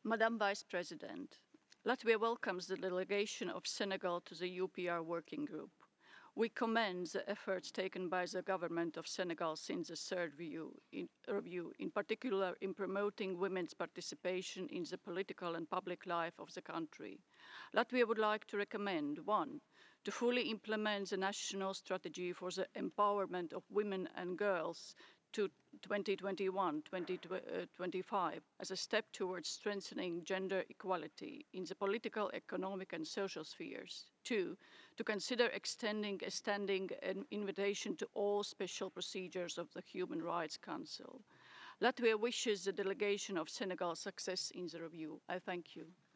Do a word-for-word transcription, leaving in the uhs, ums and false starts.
Madam Vice President, Latvia welcomes the delegation of Senegal to the U P R Working Group. We commend the efforts taken by the government of Senegal since the third review in, review, in particular in promoting women's participation in the political and public life of the country. Latvia would like to recommend, one, to fully implement the national strategy for the empowerment of women and girls to twenty twenty-one to twenty twenty-five as a step towards strengthening gender equality in the political, economic and social spheres. Two, to consider extending a standing invitation to all special procedures of the Human Rights Council. Latvia wishes the delegation of Senegal success in the review. I thank you.